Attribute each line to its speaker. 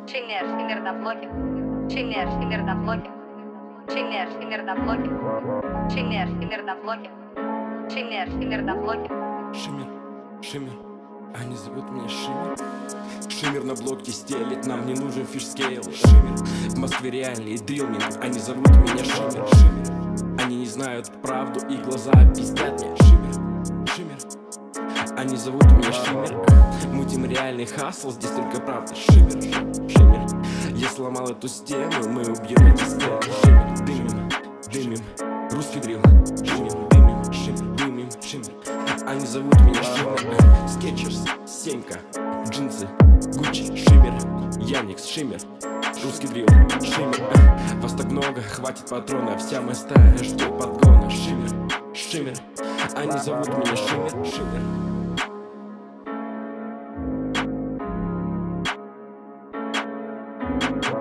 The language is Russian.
Speaker 1: Шиммер на блоке. Шиммер на блоке. Шиммер на блоке. Шиммер на блоке. Шиммер на блоке.
Speaker 2: Шиммер, они зовут меня Шиммер. Шиммер на блоке стелит, нам не нужен фишскейл. Шиммер, в Москве реальный дрилминг, они зовут меня Шиммер. Они не знают правду и глаза пиздят мне. Шиммер, они зовут меня Шиммер. Мутим реальный хасл, здесь только правда. Шиммер, я сломал эту стену, мы убьем эти стены. Шиммер, дымим, русский дрил. Шиммер, они зовут меня Шиммер. Скетчерс, Сенька, джинсы, Гуччи, Шиммер, Яникс, Шиммер, русский дрил, Шиммер. Вас так много, хватит патрона, вся моя стая ждет подгона. Шиммер, они зовут меня Шиммер.